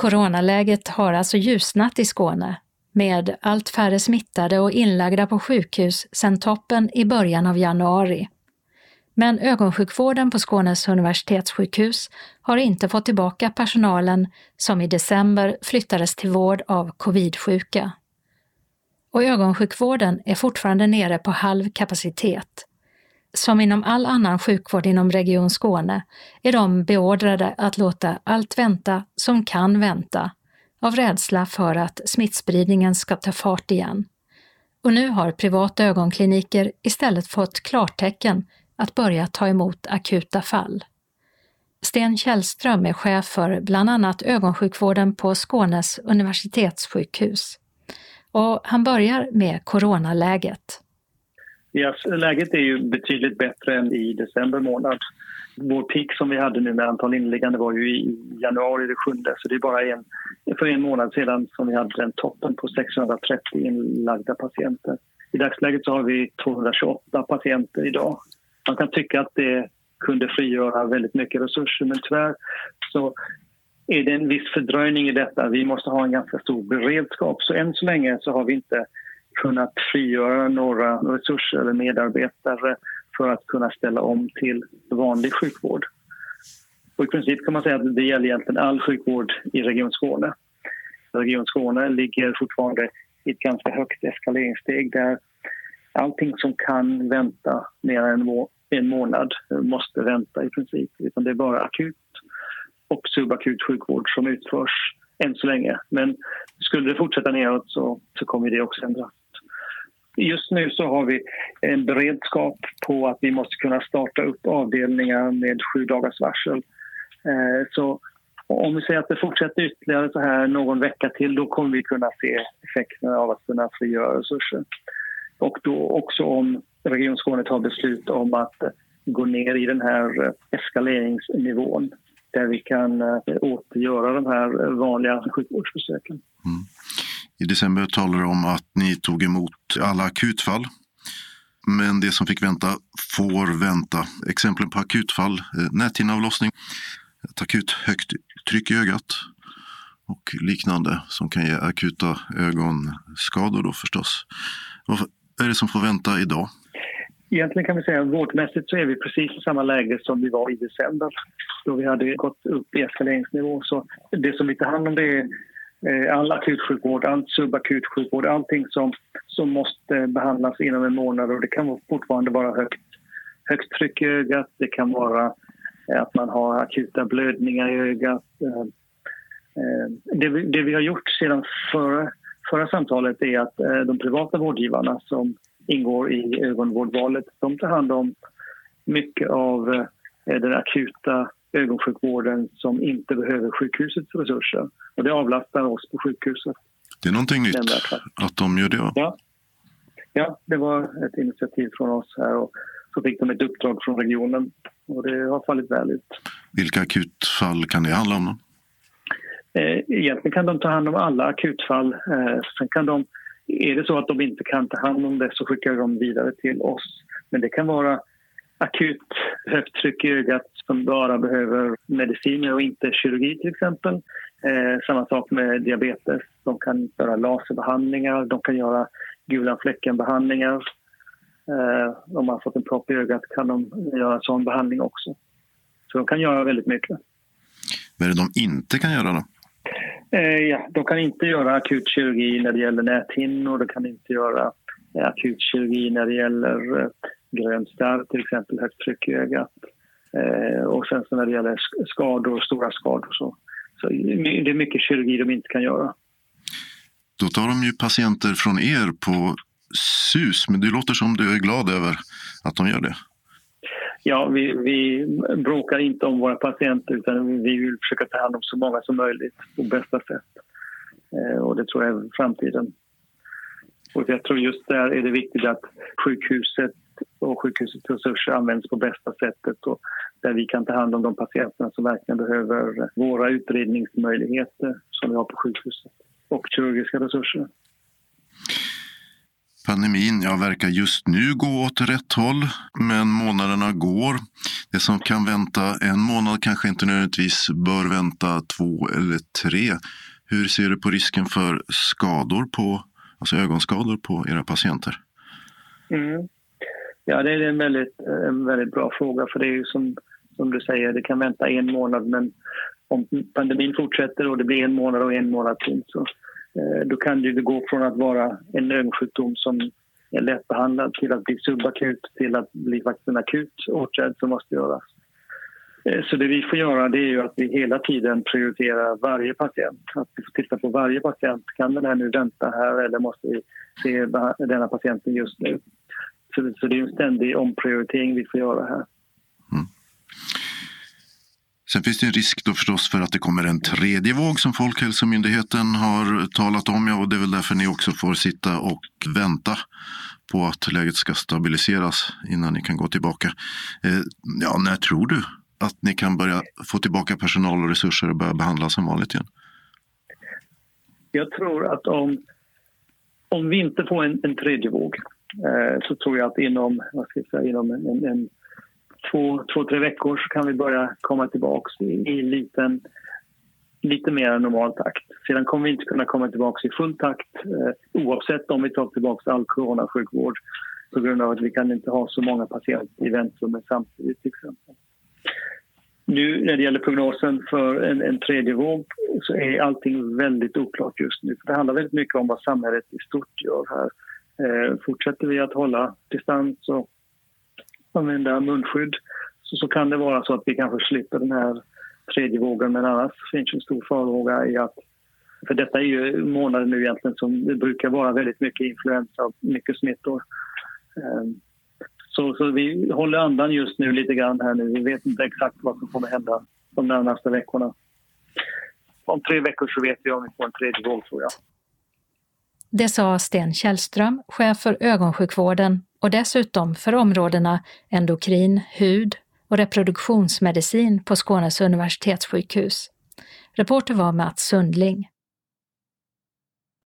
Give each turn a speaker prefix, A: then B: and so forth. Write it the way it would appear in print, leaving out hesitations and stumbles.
A: Coronaläget har alltså ljusnat i Skåne, med allt färre smittade och inlagda på sjukhus sedan toppen i början av januari. Men ögonsjukvården på Skånes universitetssjukhus har inte fått tillbaka personalen som i december flyttades till vård av covid-sjuka. Och ögonsjukvården är fortfarande nere på halv kapacitet. Som inom all annan sjukvård inom Region Skåne är de beordrade att låta allt vänta som kan vänta, av rädsla för att smittspridningen ska ta fart igen. Och nu har privata ögonkliniker istället fått klartecken att börja ta emot akuta fall. Sten Källström är chef för bland annat ögonsjukvården på Skånes universitetssjukhus. Och han börjar med coronaläget.
B: Ja, läget är ju betydligt bättre än i december månad. Vår peak som vi hade nu med antal inliggande var ju i januari det 7, så det är bara för en månad sedan som vi hade den toppen på 630 inlagda patienter. I dagsläget så har vi 228 patienter idag. Man kan tycka att det kunde frigöra väldigt mycket resurser, men tyvärr så är det en viss fördröjning i detta. Vi måste ha en ganska stor beredskap, så än så länge så har vi inte kunnat frigöra några resurser eller medarbetare för att kunna ställa om till vanlig sjukvård. Och i princip kan man säga att det gäller egentligen all sjukvård i Region Skåne. Region Skåne ligger fortfarande i ett ganska högt eskaleringssteg där allting som kan vänta mer än en månad måste vänta i princip. Utan det är bara akut och subakut sjukvård som utförs än så länge. Men skulle det fortsätta neråt så kommer det också ändras. Just nu så har vi en beredskap på att vi måste kunna starta upp avdelningar med 7 dagars varsel. Så om vi säger att det fortsätter ytterligare så här någon vecka till, då kommer vi kunna se effekterna av att kunna frigöra resurser. Och då också om Region Skåne tar beslut om att gå ner i den här eskaleringsnivån där vi kan återgöra de här vanliga sjukvårdsbesöken.
C: Mm. I december talade du om att ni tog emot alla akutfall. Men det som fick vänta får vänta. Exempel på akutfall: näthinneavlossning, ett akut högt tryck i ögat och liknande som kan ge akuta ögonskador då förstås. Vad är det som får vänta idag?
B: Egentligen kan vi säga att vårdmässigt så är vi precis i samma läge som vi var i december. Då vi hade gått upp i eskaleringsnivå. Så det som vi tar hand om det är all akutsjukvård, all subakut sjukvård, allting som måste behandlas inom en månad. Och det kan fortfarande vara högt tryck i ögat. Det kan vara att man har akuta blödningar i ögat. Det vi har gjort sedan förra samtalet är att de privata vårdgivarna som ingår i ögonvårdvalet, de tar hand om mycket av den akuta ögonsjukvården som inte behöver sjukhusets resurser. Och det avlastar oss på sjukhuset.
C: Det är någonting nytt att de gör det, va?
B: Ja, det var ett initiativ från oss här och så fick de ett uppdrag från regionen och det har fallit väl ut.
C: Vilka akutfall kan det handla om då?
B: Egentligen kan de ta hand om alla akutfall. Sen kan är det så att de inte kan ta hand om det så skickar de vidare till oss. Men det kan vara akut högt tryck i ögat som bara behöver mediciner och inte kirurgi till exempel. Samma sak med diabetes. De kan göra laserbehandlingar, de kan göra gula fläckenbehandlingar. Om man har fått en propp i ögat kan de göra sån behandling också. Så de kan göra väldigt mycket.
C: Vad är det de inte kan göra då?
B: De kan inte göra akut kirurgi när det gäller näthinnor. De kan inte göra akut kirurgi när det gäller grön starr, till exempel högt tryck i ögat. Och sen så när det gäller skador, stora skador så det är mycket kirurgi de inte kan göra.
C: Då tar de ju patienter från er på SUS, men det låter som du är glad över att de gör det.
B: Ja, vi bråkar inte om våra patienter utan vi vill försöka ta hand om så många som möjligt på bästa sätt. Och det tror jag är framtiden. Och jag tror just där är det viktigt att sjukhuset och sjukhusets resurser används på bästa sättet och där vi kan ta hand om de patienterna som verkligen behöver våra utredningsmöjligheter som vi har på sjukhuset och kirurgiska resurser.
C: Pandemin verkar just nu gå åt rätt håll, men månaderna går. Det som kan vänta en månad kanske inte nödvändigtvis bör vänta 2 eller 3. Hur ser du på risken för skador alltså ögonskador på era patienter?
B: Ja, det är en väldigt bra fråga, för det är ju som du säger, det kan vänta en månad, men om pandemin fortsätter och det blir en månad och en månad till, så då kan det gå från att vara en ögonsjukdom som är lättbehandlad till att bli subakut, till att bli faktiskt en akut åtgärd som måste göras. Så det vi får göra, det är ju att vi hela tiden prioriterar varje patient. Att vi får titta på varje patient. Kan den här nu vänta här, eller måste vi se denna patienten just nu? Så det är en ständig omprioritering vi får göra här.
C: Sen finns det en risk då förstås för att det kommer en tredje våg som Folkhälsomyndigheten har talat om. Och det är väl därför ni också får sitta och vänta på att läget ska stabiliseras innan ni kan gå tillbaka. När tror du att ni kan börja få tillbaka personal och resurser och börja behandla som vanligt igen?
B: Jag tror att om vi inte får en tredje våg, så tror jag att inom en 2-3 veckor så kan vi börja komma tillbaka i lite mer normal takt. Sedan kommer vi inte kunna komma tillbaka i full takt, oavsett om vi tar tillbaka all coronasjukvård, på grund av att vi kan inte ha så många patienter i väntrummet samtidigt till exempel. Nu när det gäller prognosen för en tredje våg, så är allting väldigt oklart just nu. Det handlar väldigt mycket om vad samhället i stort gör här. Fortsätter vi att hålla distans och använda munskydd, så kan det vara så att vi kanske slipper den här tredje vågen, men annars finns en stor farhåga i att, för detta är ju månader nu egentligen som det brukar vara väldigt mycket influensa och mycket smittor. Så vi håller andan just nu lite grann här nu. Vi vet inte exakt vad som kommer hända de närmaste veckorna. Om 3 veckor så vet vi om vi får en tredje våg, tror jag.
A: Det sa Sten Källström, chef för ögonsjukvården och dessutom för områdena endokrin, hud och reproduktionsmedicin på Skånes universitetssjukhus. Reporter var Mats Sundling.